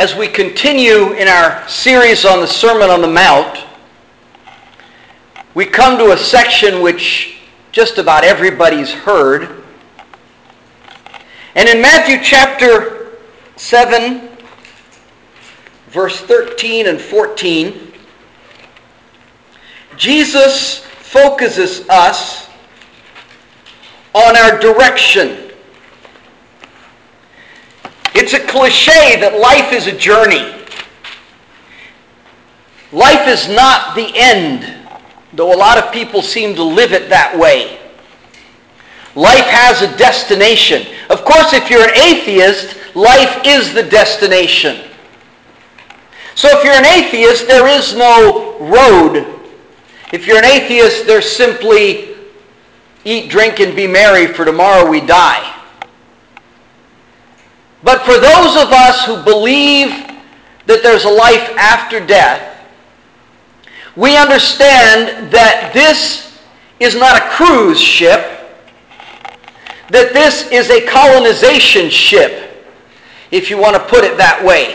As we continue in our series on the Sermon on the Mount, we come to a section which just about everybody's heard. And in Matthew chapter 7, verse 13 and 14, Jesus focuses us on our direction. It's a cliche that life is a journey. Life is not the end, though a lot of people seem to live it that way. Life has a destination. Of course, if you're an atheist, life is the destination. So if you're an atheist, there is no road. If you're an atheist, there's simply eat, drink, and be merry, for tomorrow we die. But for those of us who believe that there's a life after death, we understand that this is not a cruise ship, that this is a colonization ship, if you want to put it that way.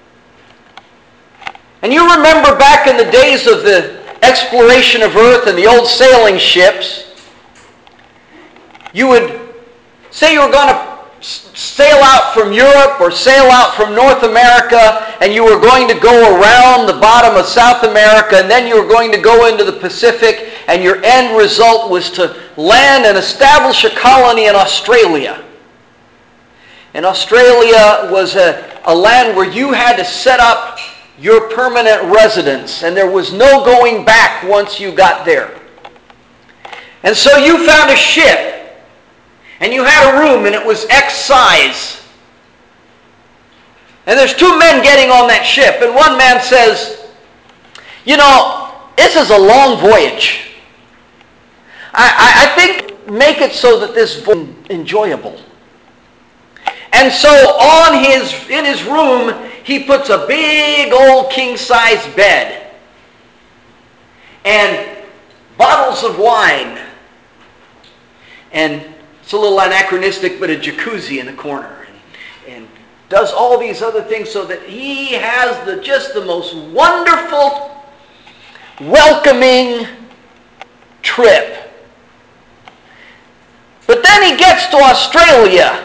And you remember back in the days of the exploration of Earth and the old sailing ships, you would say you were going to sail out from Europe or sail out from North America, and you were going to go around the bottom of South America, and then you were going to go into the Pacific, and your end result was to land and establish a colony in Australia. And Australia was a land where you had to set up your permanent residence, and there was no going back once you got there. And so you found a ship, and you had a room, and it was X size. And there's two men getting on that ship, and one man says, you know, this is a long voyage. I think make it so that this voyage is enjoyable. And so in his room, he puts a big old king-size bed and bottles of wine, and it's a little anachronistic, but a jacuzzi in the corner, and does all these other things so that he has just the most wonderful, welcoming trip. But then he gets to Australia,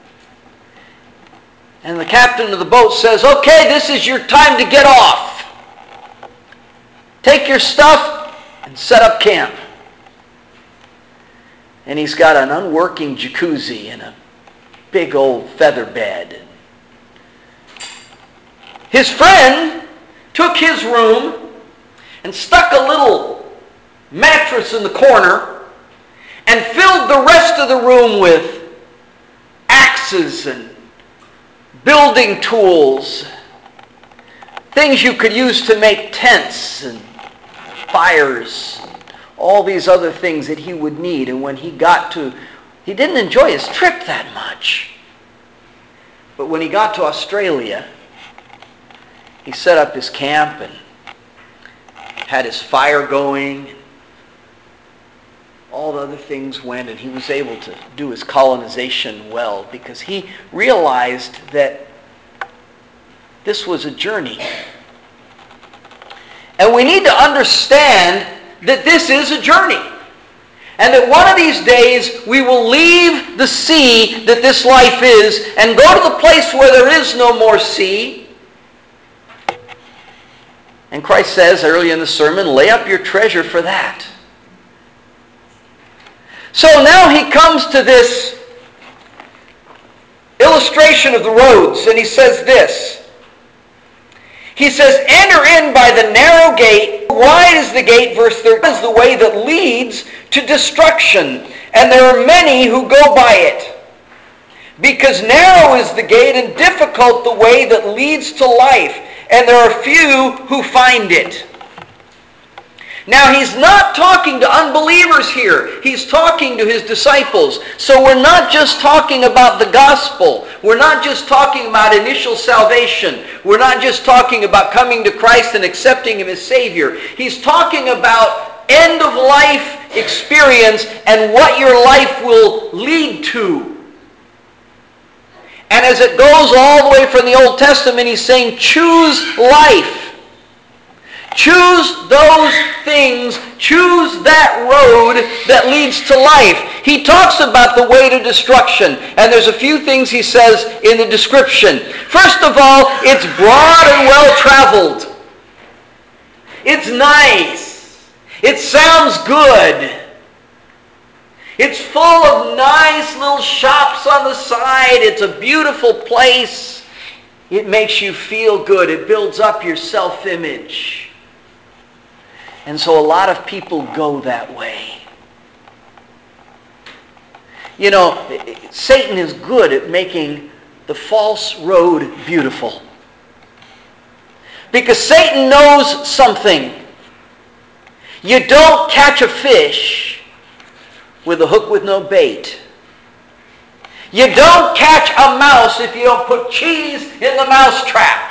and the captain of the boat says, okay, this is your time to get off. Take your stuff and set up camp. And he's got an unworking jacuzzi and a big old feather bed. His friend took his room and stuck a little mattress in the corner and filled the rest of the room with axes and building tools, things you could use to make tents and fires, all these other things that he would need. And when he didn't enjoy his trip that much. But when he got to Australia, he set up his camp and had his fire going. All the other things went, and he was able to do his colonization well, because he realized that this was a journey. And we need to understand that this is a journey. And that one of these days we will leave the sea that this life is and go to the place where there is no more sea. And Christ says early in the sermon, lay up your treasure for that. So now he comes to this illustration of the roads, and he says this. He says, enter in by the narrow gate. Wide is the gate, verse 13, is the way that leads to destruction, and there are many who go by it. Because narrow is the gate and difficult the way that leads to life, and there are few who find it. Now, he's not talking to unbelievers here. He's talking to his disciples. So we're not just talking about the gospel. We're not just talking about initial salvation. We're not just talking about coming to Christ and accepting him as Savior. He's talking about end-of-life experience and what your life will lead to. And as it goes all the way from the Old Testament, he's saying, choose life. Choose those things. Choose that road that leads to life. He talks about the way to destruction. And there's a few things he says in the description. First of all, it's broad and well-traveled. It's nice. It sounds good. It's full of nice little shops on the side. It's a beautiful place. It makes you feel good. It builds up your self-image. And so a lot of people go that way. You know, Satan is good at making the false road beautiful. Because Satan knows something. You don't catch a fish with a hook with no bait. You don't catch a mouse if you don't put cheese in the mouse trap.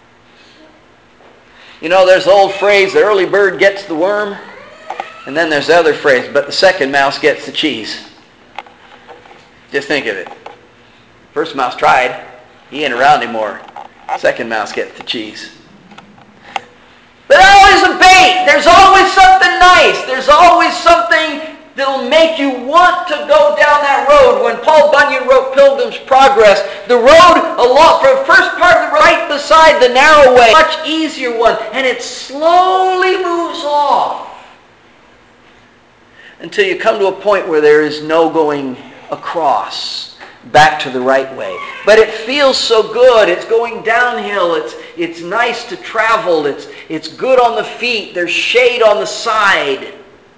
You know, there's the old phrase, the early bird gets the worm. And then there's the other phrase, but the second mouse gets the cheese. Just think of it. First mouse tried. He ain't around anymore. Second mouse gets the cheese. But always a bait. There's always something nice. There's always something that'll make you want to go down that road. When Paul Bunyan wrote Pilgrim's Progress, the road along, for the first part of the road, right beside the narrow way, much easier one, and it slowly moves off until you come to a point where there is no going across back to the right way. But it feels so good. It's going downhill. It's nice to travel. It's good on the feet. There's shade on the side.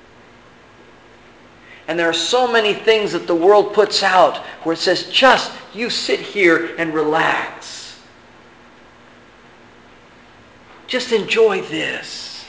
And there are so many things that the world puts out where it says, just you sit here and relax. Just enjoy this.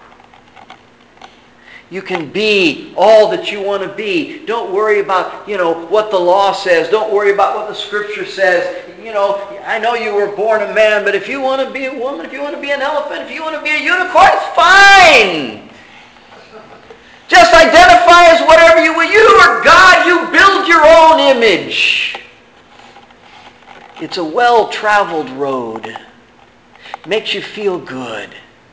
You can be all that you want to be. Don't worry about, what the law says. Don't worry about what the Scripture says. I know you were born a man, but if you want to be a woman, if you want to be an elephant, if you want to be a unicorn, it's fine. Just identify as whatever you will. You are God. You build your own image. It's a well-traveled road. It makes you feel good.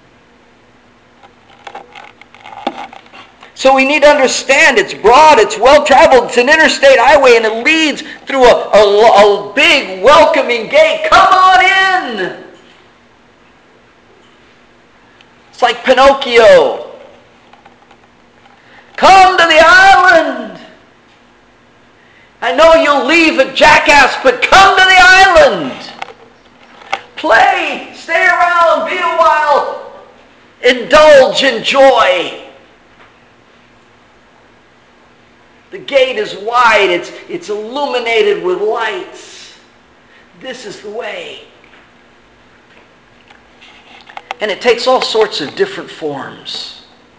So we need to understand it's broad, it's well-traveled, it's an interstate highway, and it leads through a big welcoming gate. Come on in! It's like Pinocchio. Come to the island. I know you'll leave a jackass, but come to the island. Play, stay around, be a while, indulge, enjoy. The gate is wide, it's illuminated with lights. This is the way. And it takes all sorts of different forms.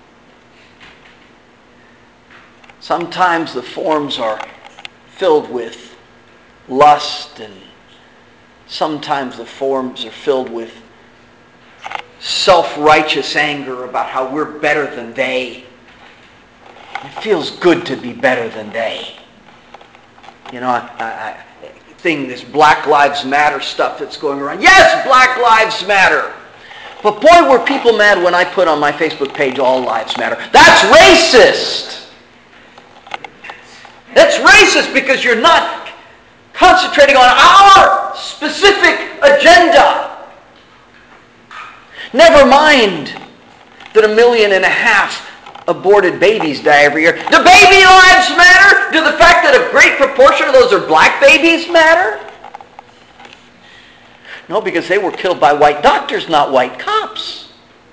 Sometimes the forms are filled with lust, and sometimes the forms are filled with self-righteous anger about how we're better than they. It feels good to be better than they. I think this Black Lives Matter stuff that's going around. Yes, Black Lives Matter. But boy, were people mad when I put on my Facebook page, All Lives Matter. That's racist. That's racist because you're not concentrating on our specific agenda. Never mind that 1.5 million aborted babies die every year. Do baby lives matter? Do the fact that a great proportion of those are black babies matter? No, because they were killed by white doctors, not white cops.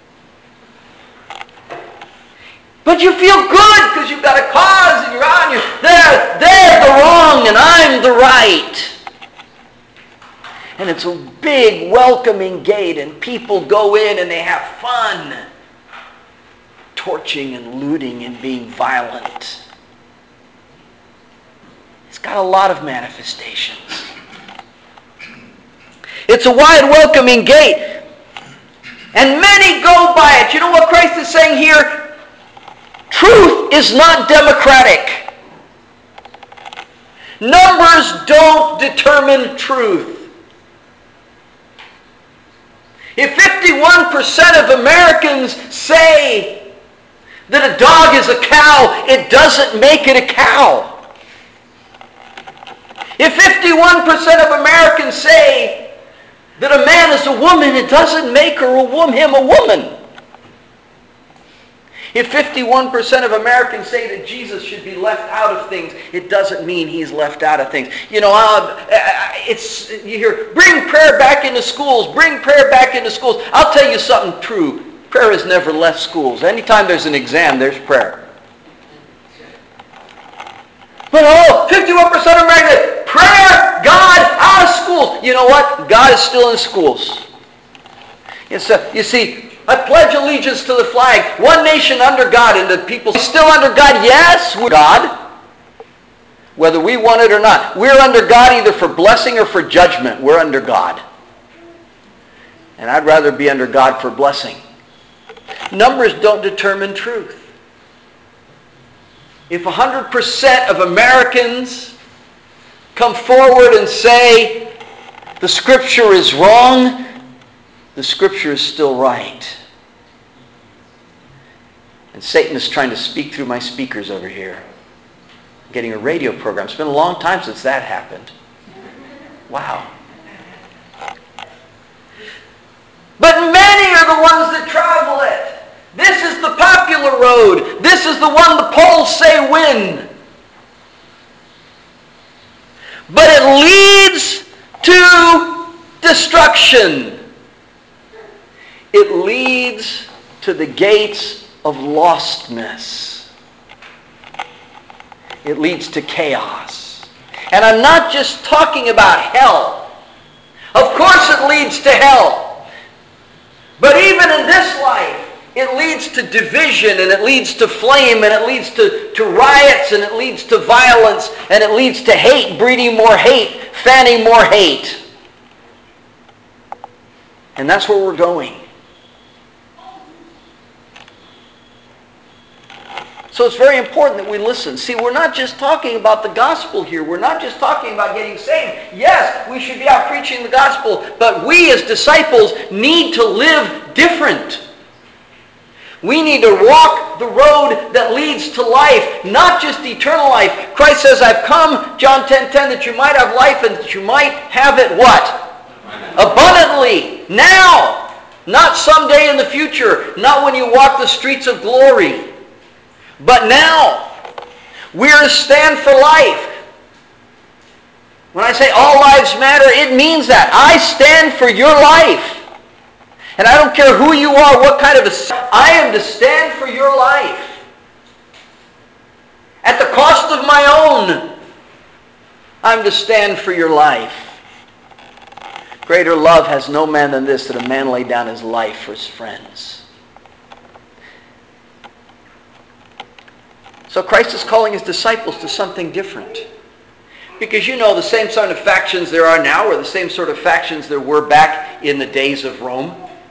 But you feel good because you've got a cause and you're on. They're the wrong and I'm the right. And it's a big welcoming gate and people go in and they have fun. Torching and looting and being violent. It's got a lot of manifestations. It's a wide welcoming gate. And many go by it. You know what Christ is saying here? Truth is not democratic. Numbers don't determine truth. If 51% of Americans say that a dog is a cow, it doesn't make it a cow. If 51% of Americans say that a man is a woman, it doesn't make him a woman. If 51% of Americans say that Jesus should be left out of things, it doesn't mean he's left out of things. You hear, bring prayer back into schools, bring prayer back into schools. I'll tell you something true. Prayer has never left schools. Anytime there's an exam, there's prayer. But 51% of Americans, prayer, God, out of schools. You know what? God is still in schools. You see, I pledge allegiance to the flag, one nation under God, and the people still under God. Yes, we're God, whether we want it or not. We're under God either for blessing or for judgment. We're under God. And I'd rather be under God for blessing. Numbers don't determine truth. If 100% of Americans come forward and say the Scripture is wrong, the Scripture is still right. And Satan is trying to speak through my speakers over here. I'm getting a radio program. It's been a long time since that happened. Wow. But many are the ones that travel it. This is the popular road. This is the one the polls say win. But it leads to destruction. It leads to the gates of lostness. It leads to chaos. And I'm not just talking about hell. Of course it leads to hell. But even in this life, it leads to division, and it leads to flame, and it leads to riots, and it leads to violence, and it leads to hate, breeding more hate, fanning more hate. And that's where we're going. So it's very important that we listen. See, we're not just talking about the gospel here. We're not just talking about getting saved. Yes, we should be out preaching the gospel, but we as disciples need to live different. We need to walk the road that leads to life, not just eternal life. Christ says, I've come, John 10:10, that you might have life and that you might have it what? Abundantly. Now. Not someday in the future. Not when you walk the streets of glory. But now, we are to stand for life. When I say all lives matter, it means that. I stand for your life. And I don't care who you are, what kind of I am to stand for your life. At the cost of my own, I'm to stand for your life. Greater love has no man than this, that a man lay down his life for his friends. So Christ is calling his disciples to something different. Because you know the same sort of factions there are now were the same sort of factions there were back in the days of Rome.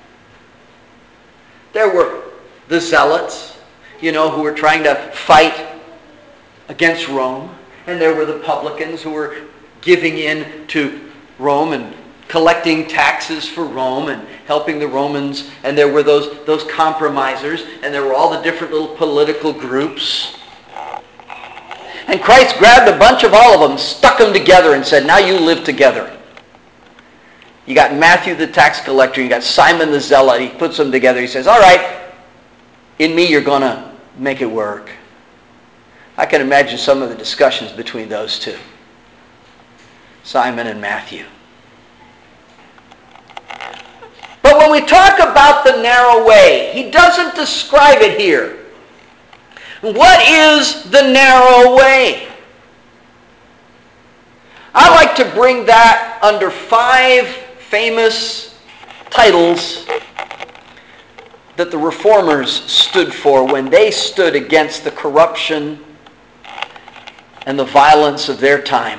There were the Zealots, who were trying to fight against Rome. And there were the publicans who were giving in to Rome and collecting taxes for Rome and helping the Romans. And there were those compromisers. And there were all the different little political groups. And Christ grabbed a bunch of all of them, stuck them together and said, now you live together. You got Matthew the tax collector, you got Simon the zealot. He puts them together. He says, all right, in me you're going to make it work. I can imagine some of the discussions between those two. Simon and Matthew. But when we talk about the narrow way, he doesn't describe it here. What is the narrow way? I like to bring that under 5 famous titles that the Reformers stood for when they stood against the corruption and the violence of their time.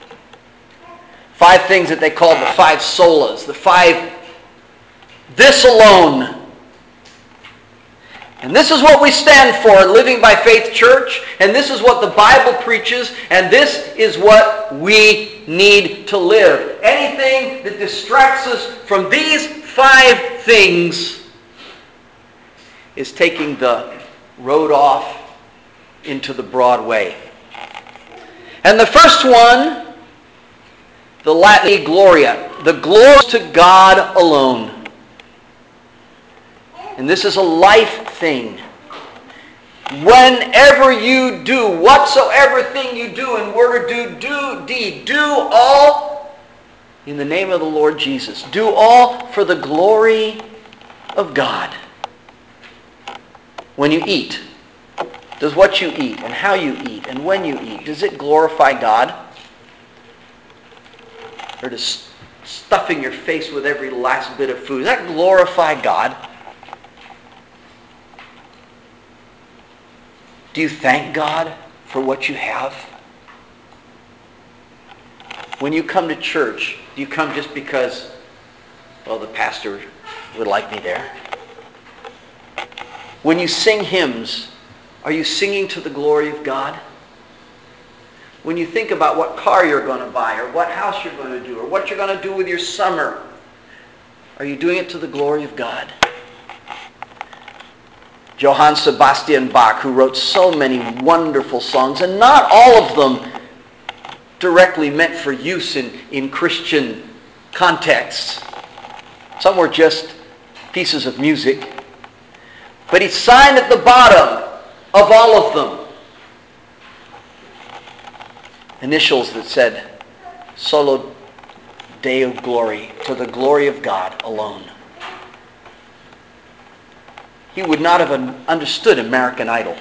5 things that they called the 5 solas, the 5 this alone. And this is what we stand for at Living by Faith Church, and this is what the Bible preaches, and this is what we need to live. Anything that distracts us from these 5 things is taking the road off into the broad way. And the first one, the Latin Gloria, the glory to God alone. And this is a life thing. Whenever you do, whatsoever thing you do in word or deed, do all in the name of the Lord Jesus. Do all for the glory of God. When you eat, does what you eat and how you eat and when you eat, does it glorify God? Or does stuffing your face with every last bit of food, does that glorify God? Do you thank God for what you have? When you come to church, do you come just because, well, the pastor would like me there? When you sing hymns, are you singing to the glory of God? When you think about what car you're going to buy or what house you're going to do or what you're going to do with your summer, are you doing it to the glory of God? Johann Sebastian Bach, who wrote so many wonderful songs, and not all of them directly meant for use in Christian contexts. Some were just pieces of music. But he signed at the bottom of all of them initials that said, Solo Deo Glory, to the glory of God alone. He would not have understood American Idol.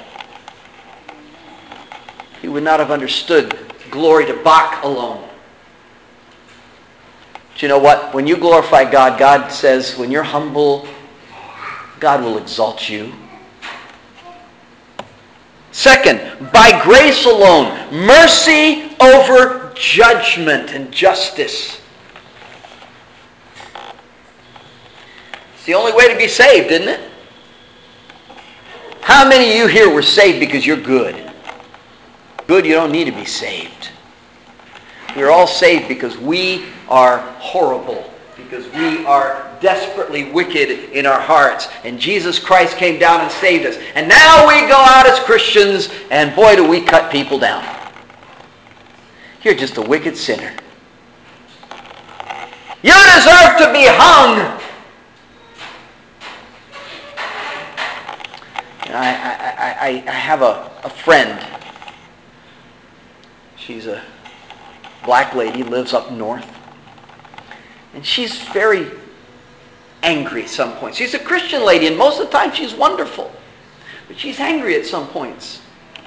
He would not have understood glory to Bach alone. But you know what? When you glorify God, God says, when you're humble, God will exalt you. Second, by grace alone, mercy over judgment and justice. It's the only way to be saved, isn't it? How many of you here were saved because you're good? Good, you don't need to be saved. We're all saved because we are horrible, because we are desperately wicked in our hearts. And Jesus Christ came down and saved us. And now we go out as Christians, and boy, do we cut people down. You're just a wicked sinner. You deserve to be hung. I have a friend. She's a black lady, lives up north. And she's very angry at some points. She's a Christian lady, and most of the time she's wonderful. But she's angry at some points.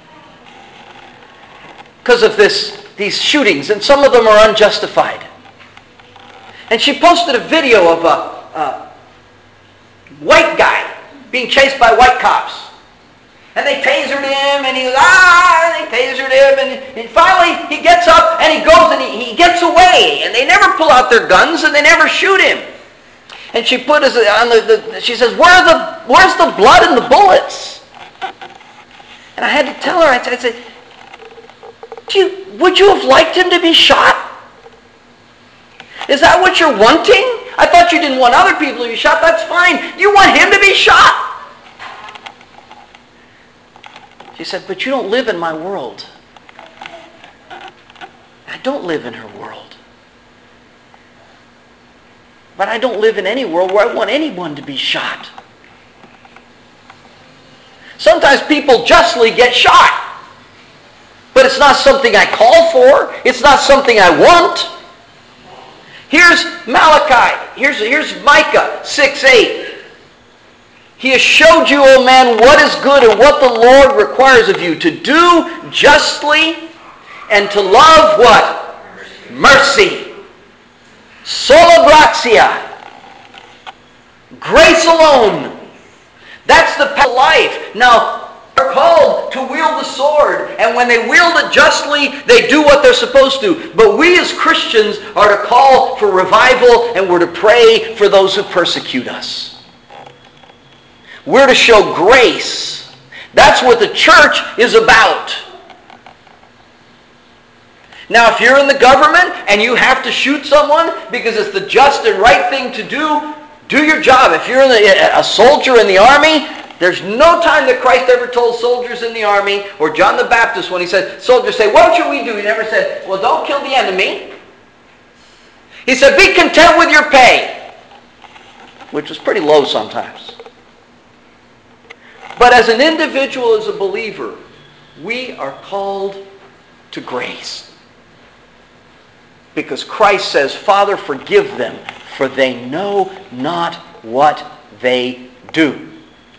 Because of these shootings, and some of them are unjustified. And she posted a video of a white guy being chased by white cops. And they tasered him, and he goes, and they tasered him, and finally he gets up, and he goes, and he gets away, and they never pull out their guns, and they never shoot him. And she put us on she says, where's the blood and the bullets? And I had to tell her, I said, would you have liked him to be shot? Is that what you're wanting? I thought you didn't want other people to be shot. That's fine. You want him to be shot? She said, but you don't live in my world. I don't live in her world. But I don't live in any world where I want anyone to be shot. Sometimes people justly get shot. But it's not something I call for. It's not something I want. Here's Malachi. Here's Micah 6:8. He has showed you, O man, what is good and what the Lord requires of you, to do justly and to love what? Mercy. Sola gratia. Grace alone. That's the path of life. Now, they're called to wield the sword, and when they wield it justly, they do what they're supposed to. But we as Christians are to call for revival, and we're to pray for those who persecute us. We're to show grace. That's what the church is about. Now, if you're in the government and you have to shoot someone because it's the just and right thing to do your job. If you're a soldier in the army, there's no time that Christ ever told soldiers in the army, or John the Baptist when he said, soldiers say, what should we do? He never said, well, don't kill the enemy. He said, be content with your pay, which was pretty low sometimes. But as an individual, as a believer, we are called to grace. Because Christ says, Father, forgive them, for they know not what they do.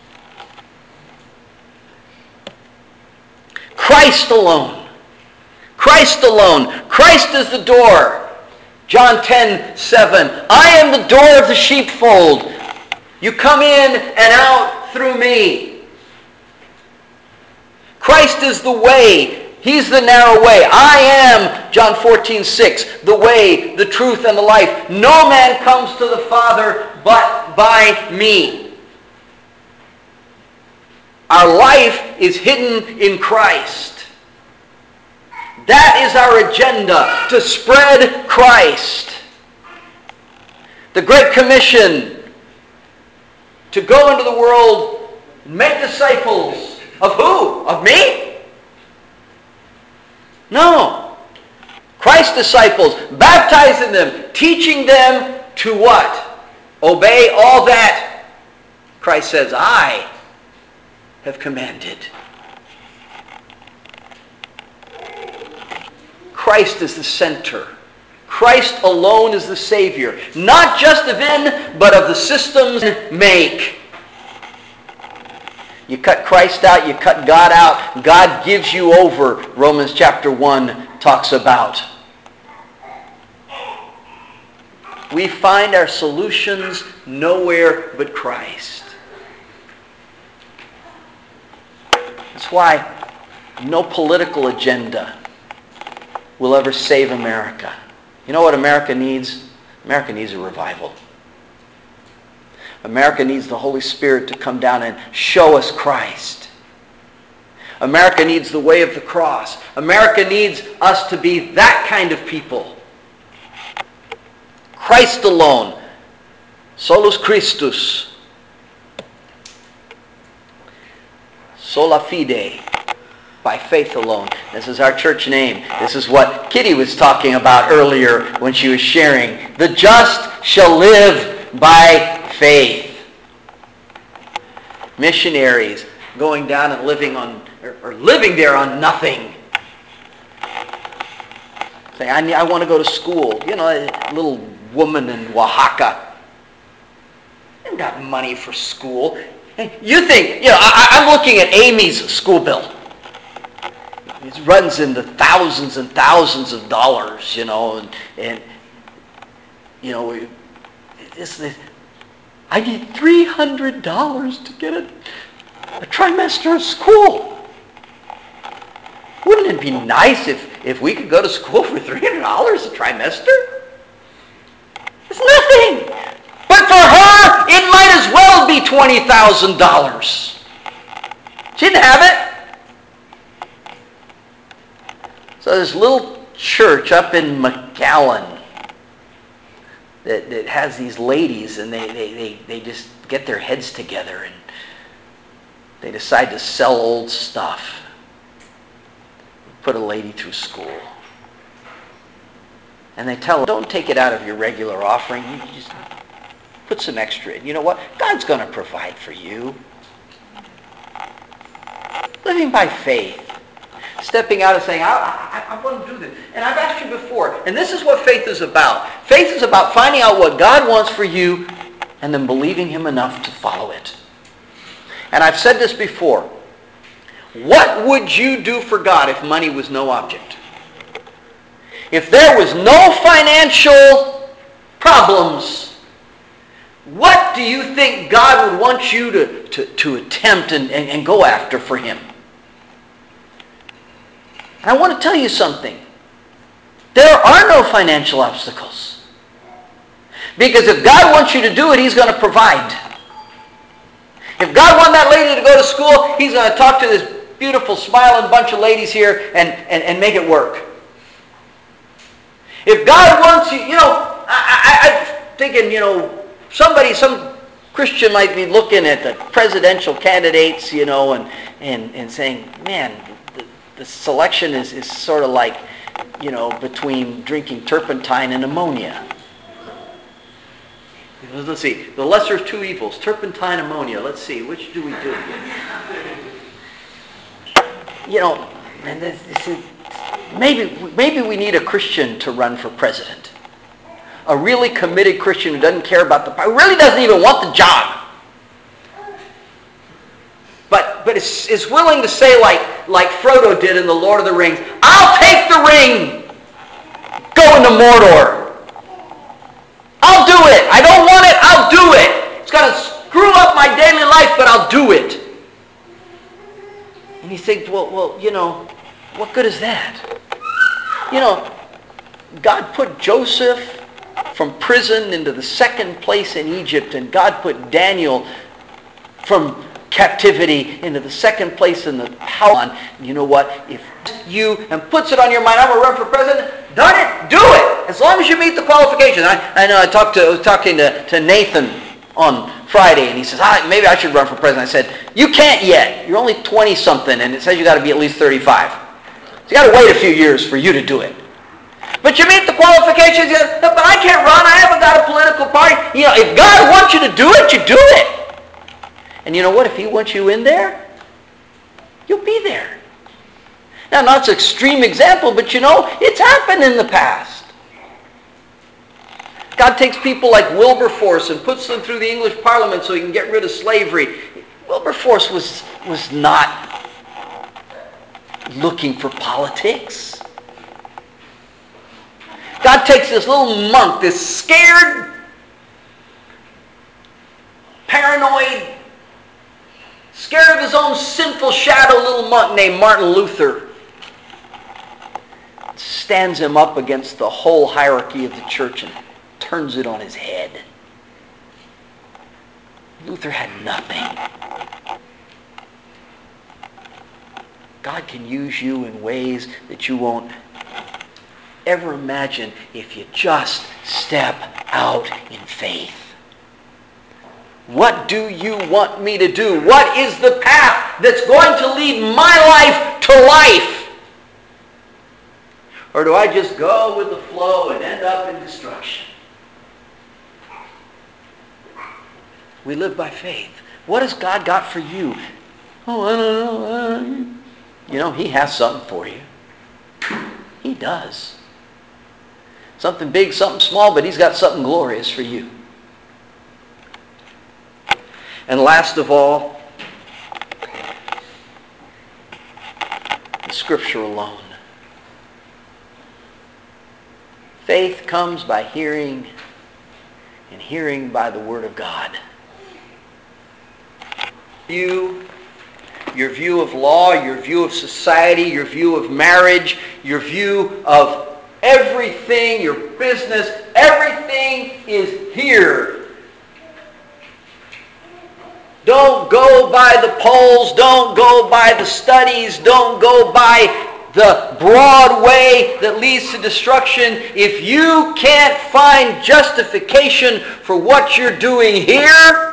Christ alone. Christ alone. Christ is the door. John 10:7. I am the door of the sheepfold. You come in and out through me. Christ is the way. He's the narrow way. I am, John 14:6, the way, the truth, and the life. No man comes to the Father but by me. Our life is hidden in Christ. That is our agenda, to spread Christ. The Great Commission, to go into the world and make disciples. Of who? Of me? No. Christ's disciples, baptizing them, teaching them to what? Obey all that Christ says, I have commanded. Christ is the center. Christ alone is the Savior. Not just of in, but of the systems make. You cut Christ out, you cut God out, God gives you over, Romans chapter 1 talks about. We find our solutions nowhere but Christ. That's why no political agenda will ever save America. You know what America needs? America needs a revival. America needs the Holy Spirit to come down and show us Christ. America needs the way of the cross. America needs us to be that kind of people. Christ alone. Solus Christus. Sola fide. By faith alone. This is our church name. This is what Kitty was talking about earlier when she was sharing. The just shall live by faith. Missionaries going down and living on, or living there on nothing. Saying, I want to go to school. You know, a little woman in Oaxaca. They haven't got money for school. You think, you know, I'm looking at Amy's school bill. It runs into thousands and thousands of dollars, you know, and you know, I need $300 to get a trimester of school. Wouldn't it be nice if we could go to school for $300 a trimester? It's nothing. But for her, it might as well be $20,000. She didn't have it. So this little church up in McAllen that has these ladies, and they just get their heads together and they decide to sell old stuff. Put a lady through school. And they tell her, don't take it out of your regular offering. You just put some extra in. You know what? God's going to provide for you. Living by faith. Stepping out and saying, I want to do this. And I've asked you before, and this is what faith is about. Faith is about finding out what God wants for you and then believing Him enough to follow it. And I've said this before. What would you do for God if money was no object? If there was no financial problems, what do you think God would want you to attempt and go after for Him? I want to tell you something. There are no financial obstacles. Because if God wants you to do it, He's going to provide. If God wanted that lady to go to school, He's going to talk to this beautiful, smiling bunch of ladies here and make it work. If God wants you, I'm thinking, some Christian might be looking at the presidential candidates, and saying, man, the selection is sort of like, between drinking turpentine and ammonia. Let's see, the lesser of two evils, turpentine, ammonia. Let's see, which do we do here? Maybe we need a Christian to run for president. A really committed Christian who doesn't care about the power, who really doesn't even want the job. But is willing to say like Frodo did in The Lord of the Rings, I'll take the ring, go into Mordor. I'll do it. I don't want it, I'll do it. It's going to screw up my daily life, but I'll do it. And you think, well, what good is that? God put Joseph from prison into the second place in Egypt, and God put Daniel from captivity into the second place in the palace. You know what? If you and puts it on your mind, I'm going to run for president, done it, do it. As long as you meet the qualifications. I know I was talking to Nathan on Friday, and he says, maybe I should run for president. I said, you can't yet. You're only 20-something, and it says you got to be at least 35. So you got to wait a few years for you to do it. But you meet the qualifications. But I can't run. I haven't got a political party. If God wants you to do it, you do it. And you know what? If He wants you in there, you'll be there. Now, not an extreme example, but it's happened in the past. God takes people like Wilberforce and puts them through the English Parliament so He can get rid of slavery. Wilberforce was not looking for politics. God takes this little monk, this scared, paranoid, scared of his own sinful shadow little monk named Martin Luther, stands him up against the whole hierarchy of the church and turns it on his head. Luther had nothing. God can use you in ways that you won't ever imagine if you just step out in faith. What do you want me to do? What is the path that's going to lead my life to life? Or do I just go with the flow and end up in destruction? We live by faith. What has God got for you? Oh, I don't know. He has something for you. He does. Something big, something small, but He's got something glorious for you. And last of all, the Scripture alone. Faith comes by hearing, and hearing by the Word of God. Your view of law, your view of society, your view of marriage, your view of everything, your business, everything is here. Don't go by the polls, don't go by the studies, don't go by the broad way that leads to destruction. If you can't find justification for what you're doing here,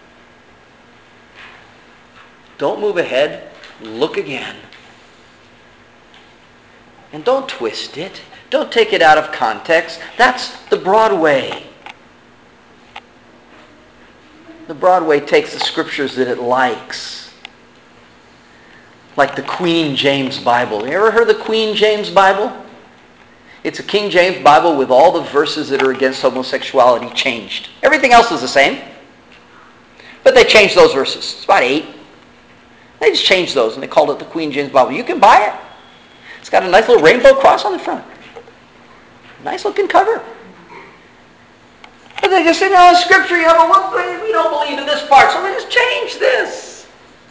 don't move ahead, look again. And don't twist it. Don't take it out of context. That's the broad way. The broad way takes the Scriptures that it likes. Like the Queen James Bible. You ever heard of the Queen James Bible? It's a King James Bible with all the verses that are against homosexuality changed. Everything else is the same. But they changed those verses. It's about 8. They just changed those and they called it the Queen James Bible. You can buy it. It's got a nice little rainbow cross on the front. Nice looking cover. But they just said, no, Scripture, we don't believe in this part, so we just change this.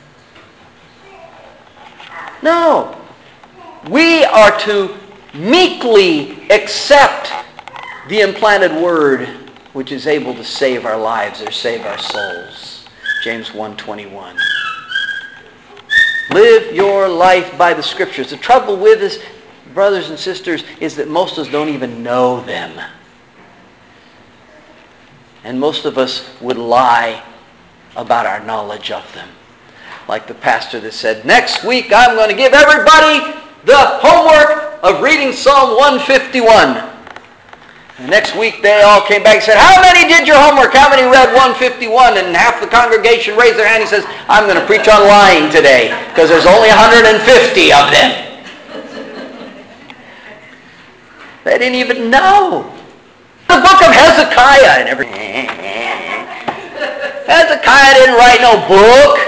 No. We are to meekly accept the implanted Word which is able to save our lives or save our souls. James 1:21. Live your life by the Scriptures. The trouble with us, brothers and sisters, is that most of us don't even know them. And most of us would lie about our knowledge of them. Like the pastor that said, next week I'm going to give everybody the homework of reading Psalm 151. And next week they all came back and said, how many did your homework? How many read 151? And half the congregation raised their hand. He says, I'm going to preach on lying today because there's only 150 of them. They didn't even know. The book of Hezekiah and everything. Hezekiah didn't write no book.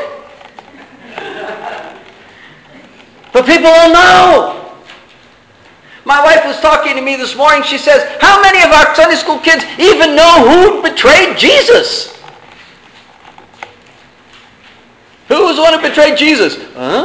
But people don't know. My wife was talking to me this morning. She says, how many of our Sunday school kids even know who betrayed Jesus? Who was the one who betrayed Jesus?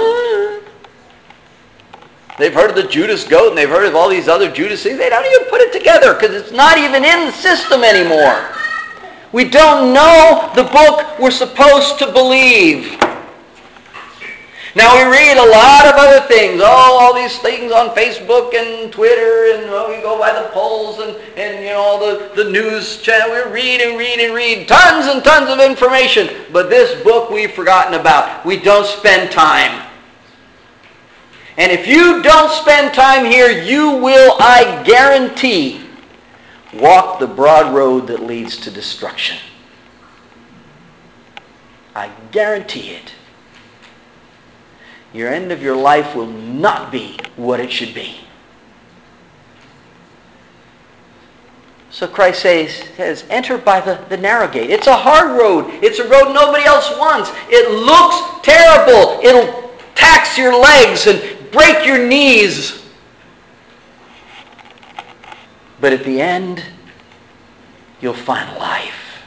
They've heard of the Judas goat and they've heard of all these other Judas things. They don't even put it together because it's not even in the system anymore. We don't know the book we're supposed to believe. Now we read a lot of other things, all these things on Facebook and Twitter, and we go by the polls and all the news channel. We read and read and read, tons and tons of information. But this book we've forgotten about. We don't spend time. And if you don't spend time here, you will, I guarantee, walk the broad road that leads to destruction. I guarantee it. Your end of your life will not be what it should be. So Christ says, enter by the narrow gate. It's a hard road. It's a road nobody else wants. It looks terrible. It'll tax your legs and break your knees. But at the end, you'll find life.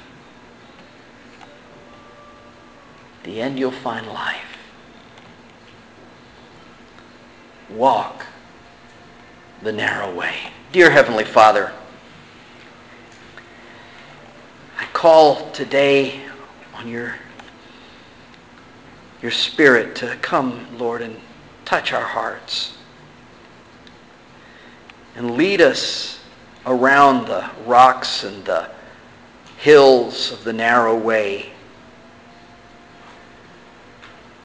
At the end, you'll find life. Walk the narrow way. Dear Heavenly Father, I call today on your Spirit to come, Lord, and touch our hearts and lead us around the rocks and the hills of the narrow way